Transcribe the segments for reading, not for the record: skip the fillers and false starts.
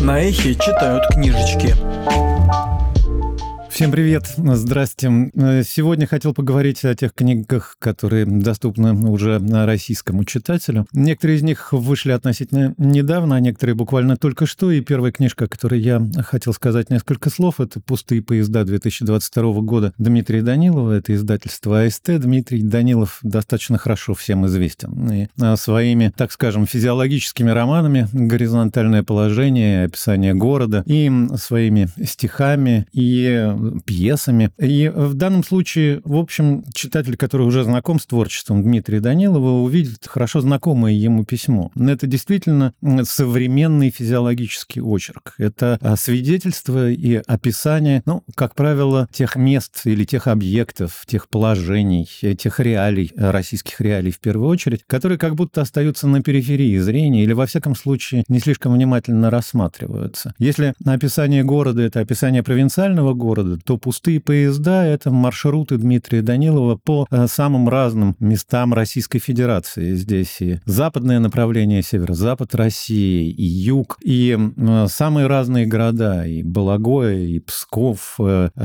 На Эхе читают книжечки. Всем привет, здрасте. Сегодня хотел поговорить о тех книгах, которые доступны уже российскому читателю. Некоторые из них вышли относительно недавно, а некоторые буквально только что. И первая книжка, о которой я хотел сказать несколько слов, это «Пустые поезда» 2022 года Дмитрия Данилова. Это издательство АСТ. Дмитрий Данилов достаточно хорошо всем известен. И своими, так скажем, физиологическими романами «Горизонтальное положение», «Описание города», и своими стихами, и пьесами. И в данном случае, в общем, читатель, который уже знаком с творчеством Дмитрия Данилова, увидит хорошо знакомое ему письмо. Это действительно современный физиологический очерк. Это свидетельство и описание, как правило, тех мест или тех объектов, тех положений, тех реалий, российских реалий в первую очередь, которые как будто остаются на периферии зрения или, во всяком случае, не слишком внимательно рассматриваются. Если описание города – это описание провинциального города, то «Пустые поезда» — это маршруты Дмитрия Данилова по самым разным местам Российской Федерации. Здесь и западное направление, северо-запад России, и юг, и самые разные города, и Балагое, и Псков,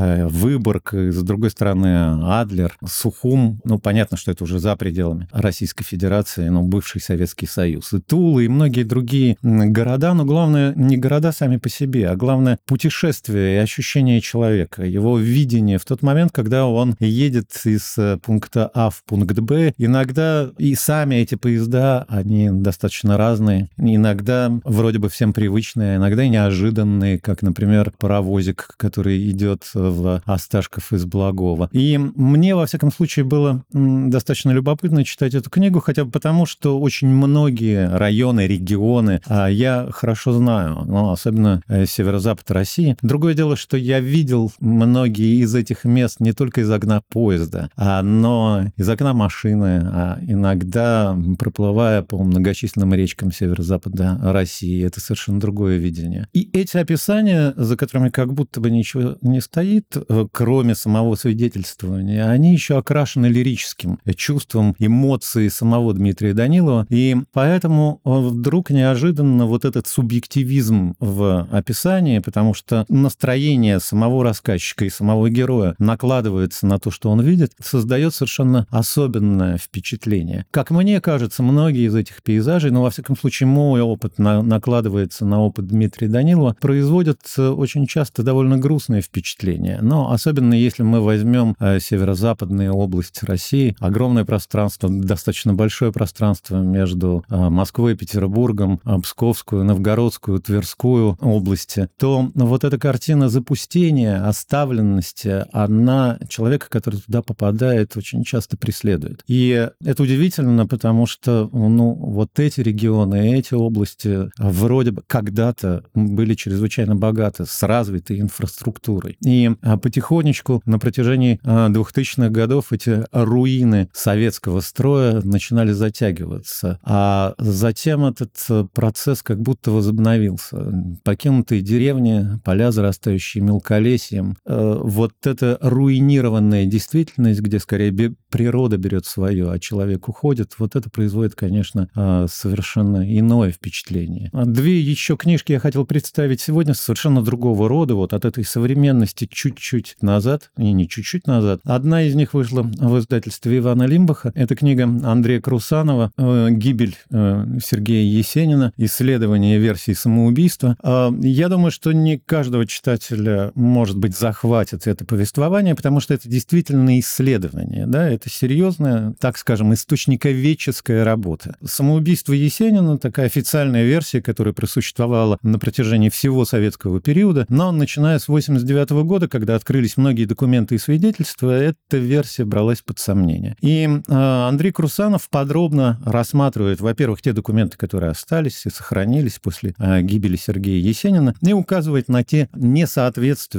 Выборг, и, с другой стороны, Адлер, Сухум. Понятно, что это уже за пределами Российской Федерации, бывший Советский Союз, и Тула, и многие другие города. Но главное не города сами по себе, а главное путешествие и ощущение человека, его видение в тот момент, когда он едет из пункта А в пункт Б. Иногда и сами эти поезда, они достаточно разные. Иногда вроде бы всем привычные, иногда и неожиданные, как, например, паровозик, который идет в Осташков из Благова. И мне, во всяком случае, было достаточно любопытно читать эту книгу, хотя бы потому, что очень многие районы, регионы я хорошо знаю, особенно северо-запад России. Другое дело, что я видел многие из этих мест не только из окна поезда, но из окна машины, а иногда проплывая по многочисленным речкам северо-запада России. Это совершенно другое видение. И эти описания, за которыми как будто бы ничего не стоит, кроме самого свидетельствования, они еще окрашены лирическим чувством, эмоцией самого Дмитрия Данилова. И поэтому вдруг неожиданно вот этот субъективизм в описании, потому что настроение самого рассказчика и самого героя накладывается на то, что он видит, создает совершенно особенное впечатление. Как мне кажется, многие из этих пейзажей, во всяком случае, мой опыт накладывается на опыт Дмитрия Данилова, производят очень часто довольно грустные впечатления. Но особенно если мы возьмем северо-западные области России, огромное пространство, достаточно большое пространство между Москвой и Петербургом, Псковскую, Новгородскую, Тверскую области, то вот эта картина запустения, оставленности, она человека, который туда попадает, очень часто преследует. И это удивительно, потому что вот эти регионы, эти области вроде бы когда-то были чрезвычайно богаты, с развитой инфраструктурой. И потихонечку на протяжении 2000-х годов эти руины советского строя начинали затягиваться. А затем этот процесс как будто возобновился. Покинутые деревни, поля, зарастающие мелколесьем, вот эта руинированная действительность, где скорее природа берет свое, а человек уходит, вот это производит, конечно, совершенно иное впечатление. Две еще книжки я хотел представить сегодня совершенно другого рода, вот от этой современности чуть-чуть назад, и не чуть-чуть назад. Одна из них вышла в издательстве Ивана Лимбаха. Это книга Андрея Крусанова «Гибель Сергея Есенина. Исследование версий самоубийства». Я думаю, что не каждого читателя, может быть, захватит это повествование, потому что это действительно исследование, это серьезная, так скажем, источниковедческая работа. Самоубийство Есенина — такая официальная версия, которая просуществовала на протяжении всего советского периода, но начиная с 1989 года, когда открылись многие документы и свидетельства, эта версия бралась под сомнение. И Андрей Крусанов подробно рассматривает, во-первых, те документы, которые остались и сохранились после гибели Сергея Есенина, и указывает на те несоответствия, которые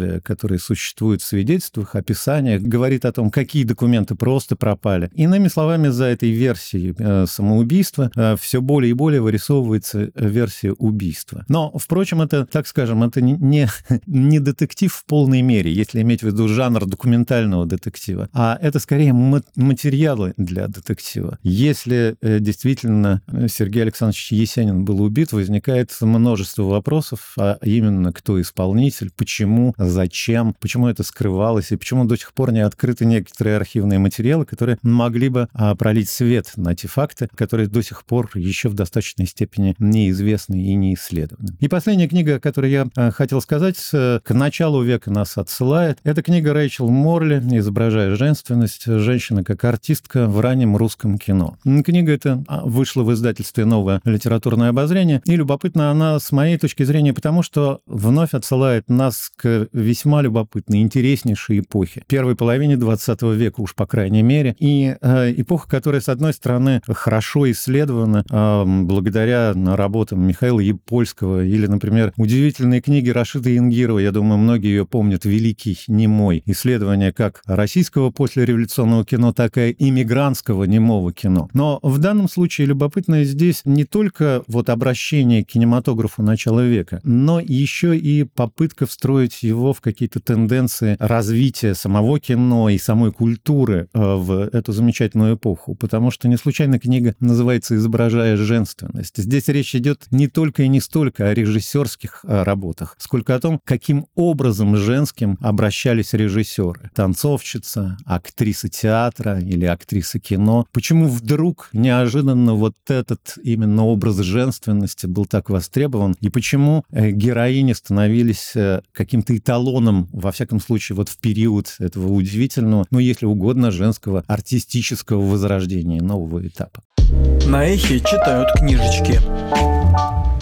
которые существуют в свидетельствах, описаниях, говорит о том, какие документы просто пропали. Иными словами, за этой версией самоубийства все более и более вырисовывается версия убийства. Но, впрочем, это, так скажем, это не детектив в полной мере, если иметь в виду жанр документального детектива, а это скорее материалы для детектива. Если действительно Сергей Александрович Есенин был убит, возникает множество вопросов, а именно, кто исполнитель, почему, зачем, почему это скрывалось, и почему до сих пор не открыты некоторые архивные материалы, которые могли бы пролить свет на те факты, которые до сих пор еще в достаточной степени неизвестны и не исследованы. И последняя книга, о которой я хотел сказать, к началу века нас отсылает. Это книга Рэйчел Морли «Изображая женственность. Женщина как артистка в раннем русском кино». Книга эта вышла в издательстве «Новое литературное обозрение», и любопытна она с моей точки зрения потому, что вновь отсылает нас к весьма любопытной, интереснейшей эпохе. Первой половине 20 века уж, по крайней мере, и эпоха, которая, с одной стороны, хорошо исследована благодаря работам Михаила Епольского или, например, удивительные книги Рашида Ингирова, я думаю, многие ее помнят, «Великий немой», исследование как российского послереволюционного кино, так и иммигрантского немого кино. Но в данном случае любопытно здесь не только обращение к кинематографу начала века, но еще и попытка встроить его в какие-то тенденции развития самого кино и самой культуры в эту замечательную эпоху. Потому что не случайно книга называется «Изображая женственность». Здесь речь идет не только и не столько о режиссерских работах, сколько о том, каким образом женским обращались режиссеры. Танцовщица, актриса театра или актриса кино. Почему вдруг неожиданно этот именно образ женственности был так востребован, и почему героини становились каким-то эталоном, во всяком случае, в период этого удивительного, если угодно, женского артистического возрождения, нового этапа. На Эхе читают книжечки.